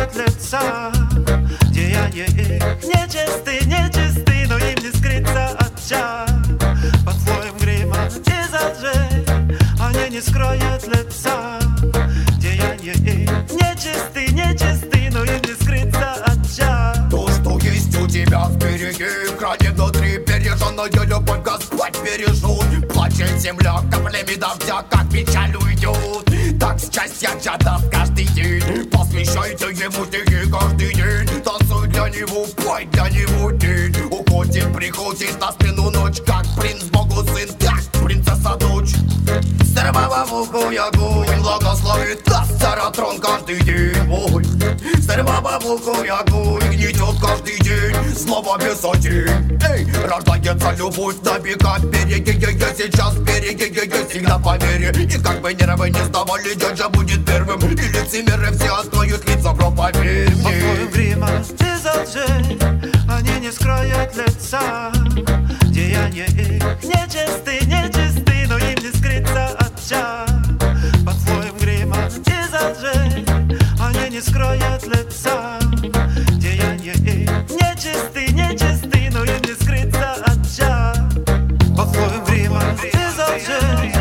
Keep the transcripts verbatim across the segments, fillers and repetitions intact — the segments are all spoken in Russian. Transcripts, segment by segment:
скроют лица. Деяния их нечисты, нечисты, но им не скрыться от чар. Под слоем грима из лжи они не скроют лица. Деяния их нечисты, нечисты, но им не скрыться от чар. То, что есть у тебя впереди, хранит внутри береженную любовь, Господь бережет. Плачет земля каплями дождя, как печаль уйдет. Так счастье чадов каждый день, посвящайте ему стихи каждый день. Танцуй для него, пой для него день. Уходит, приходит на смену ночь, как принц Богу сын, так принцесса дочь. Стерва бабуку ягу, им благословит нас царатрон каждый день. Ой, стерва бабуку ягу, и гнетет каждый день. Снова без один. Эй, рождается любовь на века, береги ее сейчас, береги ее всегда по вере. И как бы нервы не сдавали, дядя будет первым. И лицемеры все откроют лица, бро, поверь мне. Под слоем грима из лжи они не скроют лица. Деяния их нечисты, нечисты, но им не скрыться от чар. Под слоем грима из лжи они не скроют лица. Деяния их нечисты, нечисты, но им не скрыться от чар. Под слоем грима из лжи.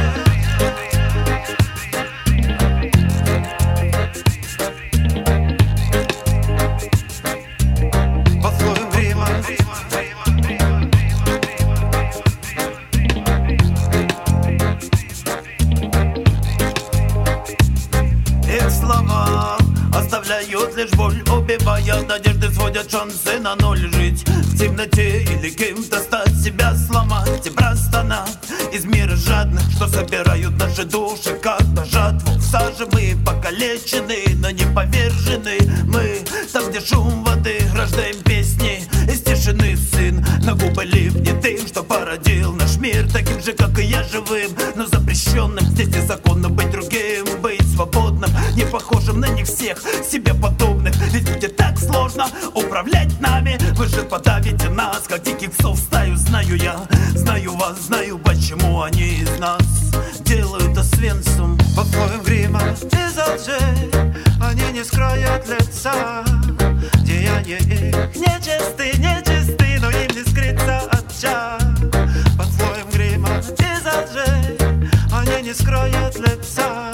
Под слоем грима. Их слова оставляют лишь боль, убивая надежды, сводят шансы на ноль. Жить в темноте или кем-то стать, себя сломать и простонать из мира жадных, что собирают наши души как на жатву. В саже мы покалечены, но не повержены. Мы там, где шум воды, рождаем песни из тишины. Сын на губы ливнет тем, что породил наш мир таким же, как и я, живым, но запрещенным. Здесь незаконно быть другим, быть свободным, не похожим на них всех себе подобных. Ведь будет так сложно управлять нами. Вы же подавите нас, как диких псов в стаю. Знаю я, знаю вас, знаю, почему они из нас делают освенцем. Под слоем грима из лжи они не скроют лица. Деяния их нечисты, нечисты, но им не скрыться от чар. Под слоем грима из лжи они не скроют лица.